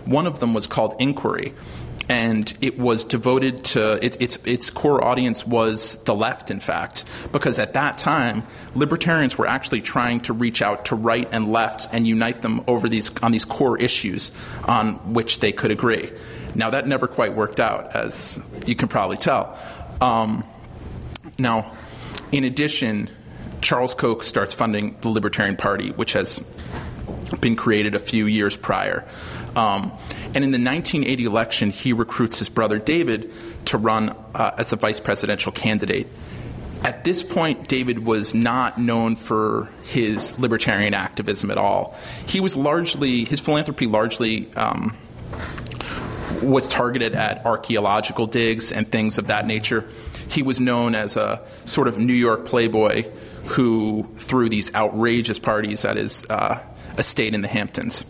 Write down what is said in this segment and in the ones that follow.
One of them was called Inquiry, and it was devoted to its core audience was the left, in fact, because at that time libertarians were actually trying to reach out to right and left and unite them on these core issues on which they could agree. Now, that never quite worked out, as you can probably tell. Now, in addition, Charles Koch starts funding the Libertarian Party, which has been created a few years prior. And in the 1980 election, he recruits his brother David to run as the vice presidential candidate. At this point, David was not known for his libertarian activism at all. His philanthropy largely was targeted at archaeological digs and things of that nature. He was known as a sort of New York playboy who threw these outrageous parties at his estate in the Hamptons.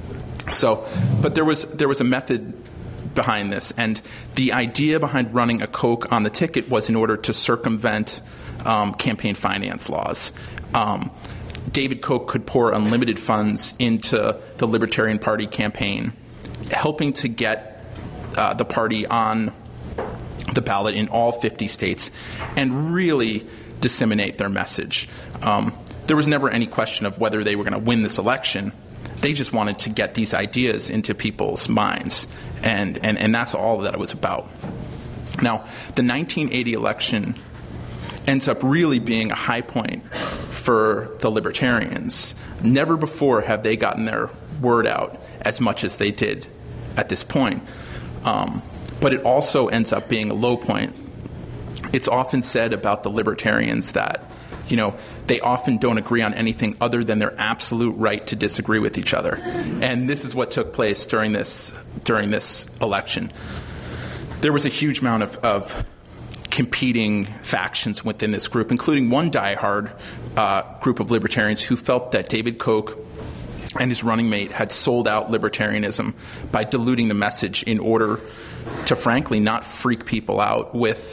But there was a method behind this, and the idea behind running a Koch on the ticket was in order to circumvent campaign finance laws. David Koch could pour unlimited funds into the Libertarian Party campaign, helping to get the party on the ballot in all 50 states and really disseminate their message. There was never any question of whether they were going to win this election. They just wanted to get these ideas into people's minds, and that's all that it was about. Now, the 1980 election ends up really being a high point for the Libertarians. Never before have they gotten their word out as much as they did at this point. But it also ends up being a low point. It's often said about the Libertarians that, they often don't agree on anything other than their absolute right to disagree with each other. And this is what took place during this election. There was a huge amount of competing factions within this group, including one diehard group of libertarians who felt that David Koch and his running mate had sold out libertarianism by diluting the message in order to, frankly, not freak people out with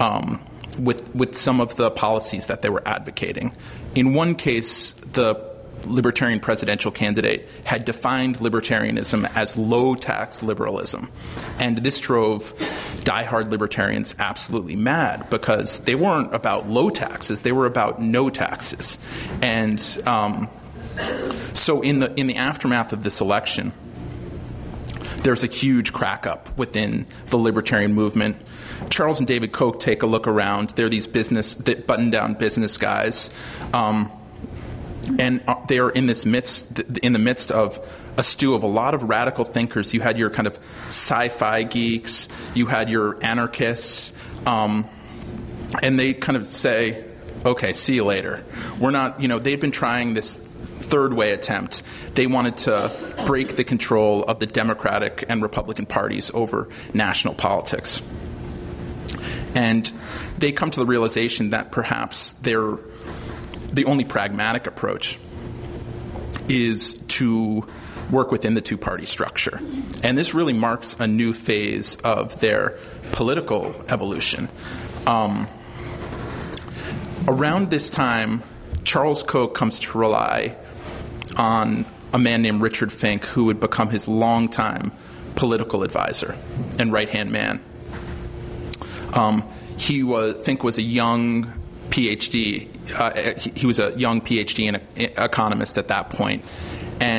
some of the policies that they were advocating. In one case, the Libertarian presidential candidate had defined libertarianism as low-tax liberalism. And this drove diehard libertarians absolutely mad because they weren't about low taxes, they were about no taxes. And so in the aftermath of this election, there's a huge crack-up within the libertarian movement. Charles and David Koch take a look around. They're these button-down business guys, and they are in the midst of a stew of a lot of radical thinkers. You had your kind of sci-fi geeks, you had your anarchists, and they kind of say, "Okay, see you later." We're not, they'd been trying this third way attempt. They wanted to break the control of the Democratic and Republican parties over national politics. And they come to the realization that perhaps the only pragmatic approach is to work within the two-party structure. And this really marks a new phase of their political evolution. Around this time, Charles Koch comes to rely on a man named Richard Fink, who would become his longtime political advisor and right-hand man. Fink was a young PhD. He was a young PhD and economist at that point.